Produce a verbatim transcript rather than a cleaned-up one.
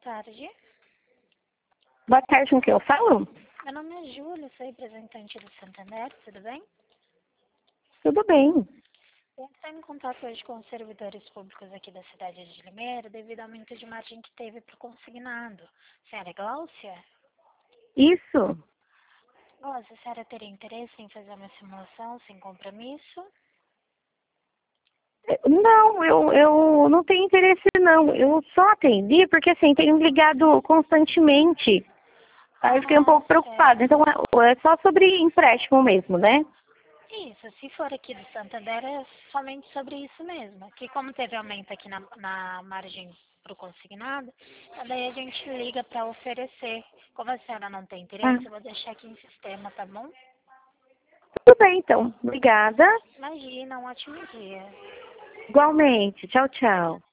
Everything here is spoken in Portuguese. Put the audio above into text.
tarde. Boa tarde, com quem eu falo? Meu nome é Júlia, sou representante do Santander, tudo bem? Tudo bem. Eu estou em contato hoje com os servidores públicos aqui da cidade de Limeira devido ao aumento de margem que teve para o consignado. Senhora Gláucia? Isso. Nossa, a senhora teria interesse em fazer uma simulação sem compromisso? Não, eu, eu não tenho interesse não. Eu só atendi porque assim, tenho ligado constantemente. Aí eu fiquei um Ah, pouco preocupada. certo. Então é é só sobre empréstimo mesmo, né? Isso, se for aqui do Santander é somente sobre isso mesmo. Que como teve aumento aqui na, na margem para o consignado, daí a gente liga para oferecer. Como a senhora não tem Ah, interesse, eu vou deixar aqui em sistema, tá bom? tudo bem então. Obrigada. Imagina, um ótimo dia. Igualmente. Tchau, tchau.